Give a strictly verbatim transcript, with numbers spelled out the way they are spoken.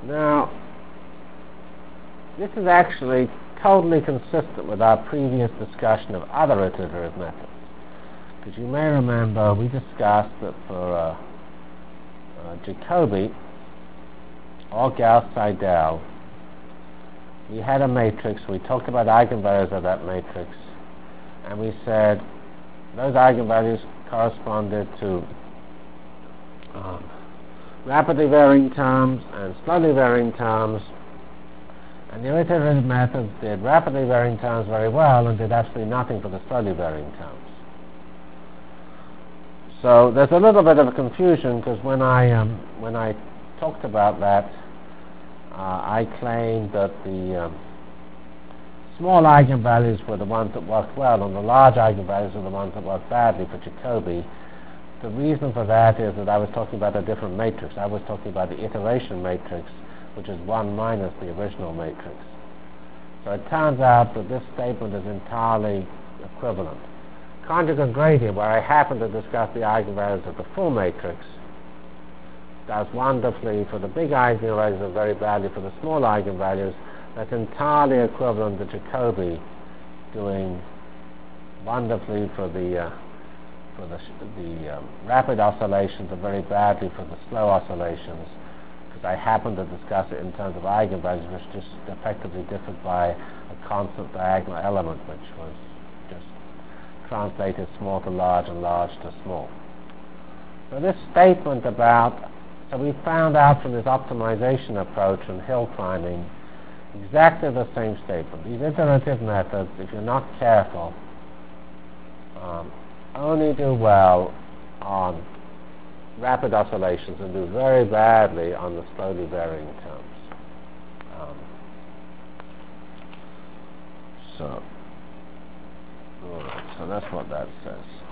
Now, this is actually totally consistent with our previous discussion of other iterative methods. Because you may remember we discussed that for uh, uh, Jacobi or Gauss-Seidel, we had a matrix. We talked about eigenvalues of that matrix, and we said those eigenvalues corresponded to um, rapidly varying terms and slowly varying terms, and the iterative methods did rapidly varying terms very well and did absolutely nothing for the slowly varying terms. So there's a little bit of a confusion, because when I um, when I talked about that, uh, I claimed that the um, small eigenvalues were the ones that worked well, and the large eigenvalues were the ones that worked badly for Jacobi. The reason for that is that I was talking about a different matrix. I was talking about the iteration matrix, which is one minus the original matrix. So it turns out that this statement is entirely equivalent. Conjugate gradient, where I happen to discuss the eigenvalues of the full matrix, does wonderfully for the big eigenvalues and very badly for the small eigenvalues. That's entirely equivalent to Jacobi doing wonderfully for the uh, for the, the um, rapid oscillations and very badly for the slow oscillations, because I happen to discuss it in terms of eigenvalues, which just effectively differed by a constant diagonal element, which was just translated small to large and large to small. So this statement about, so we found out from this optimization approach and hill climbing exactly the same statement. These iterative methods, if you're not careful, um, only do well on rapid oscillations and do very badly on the slowly varying terms. Um, so, all right, so that's what that says.